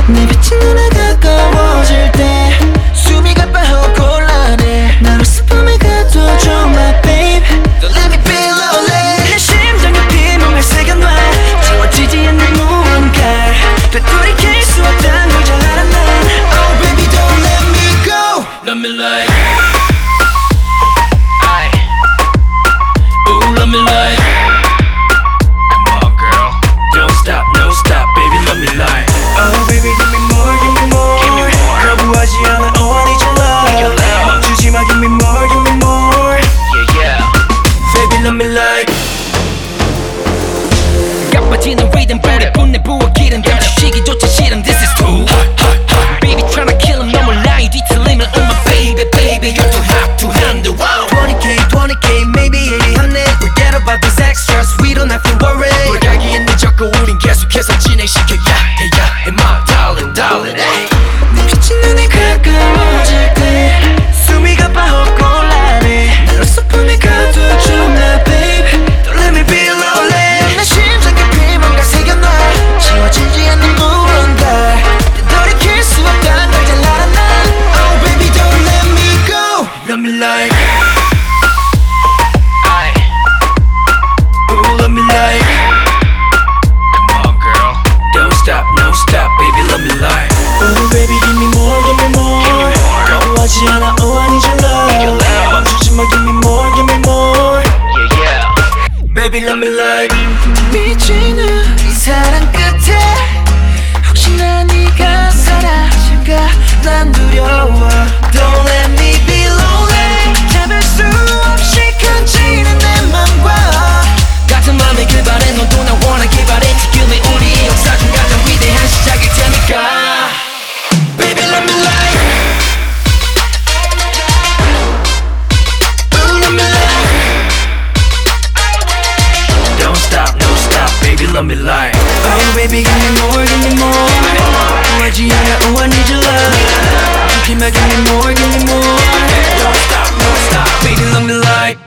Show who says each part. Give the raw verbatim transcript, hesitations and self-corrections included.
Speaker 1: 내 비친 눈에 가까워질 때 숨이 가빠하고 곤란해 나로 슬픔에 가둬줘 my babe. Don't let me be lonely. 내 심장에 비몽을 새겨놔 지워지지 않는 무언가 되돌이킬 수 없단 걸 잘 알아 난. Oh baby don't let me go.
Speaker 2: Love me like I Ooh, love me like Come on girl, don't stop, no stop, baby, love me like
Speaker 1: Oh baby give me more, give me more,
Speaker 2: Give me more.
Speaker 1: 거부하지 않아, oh I need your love,
Speaker 2: love.
Speaker 1: 멈추지 마, give me more, give me more.
Speaker 2: Yeah, yeah
Speaker 1: Baby love me like
Speaker 2: 가빠지는 리듬 불에 분내 부어 기름 감추시기조차 싫음 This is too hot, hot, hot Baby tryna kill him 너무 나이 뒤틀리면 Oh my baby, baby You're too hot to handle wow.
Speaker 1: twenty K, twenty K, maybe eighty hundred. Forget about these extras, we don't have to worry.
Speaker 2: 돌아가기에 늦었고 우린 계속해서 진행시켜 야해 야해 my darling, darling ay.
Speaker 1: 내 비친 눈에 가까워질 때 숨이 가빠하고 곤란해 나로 슬픔에 가둬줘 my babe. Don't let me be lonely. 내 심장 깊이 뭔가 새겨놔 지워지지 않는 무언가 되돌이킬 수 없단 걸 잘 알아 난. Oh baby don't let me go.
Speaker 2: Love me like I Ooh, love me like Come on girl, don't stop, no stop, baby, love me like
Speaker 1: Oh baby give me more, give me more. 거부하지 않아, oh I need your love, 멈추지 마, give me more, give me more.
Speaker 2: Yeah, yeah Baby, love me like
Speaker 1: 미치는 이 사랑 끝에 혹시나 네가 사라질까 난 두려워. Don't let me be lonely. 잡을 수 없이 커지는 내 맘과
Speaker 2: 같은 맘에 그발해 너도 나 원하길 바래 지금의 우리 역사 중 가장 위대한 시작일 테니까
Speaker 1: Baby let me like
Speaker 2: Ooh, love me like Don't stop, no stop, baby, love me like
Speaker 1: Oh baby give me more, give me more. 구하지 않아, oh I need your love. give me, give me more, give me more.
Speaker 2: Don't stop, no stop, baby, love me like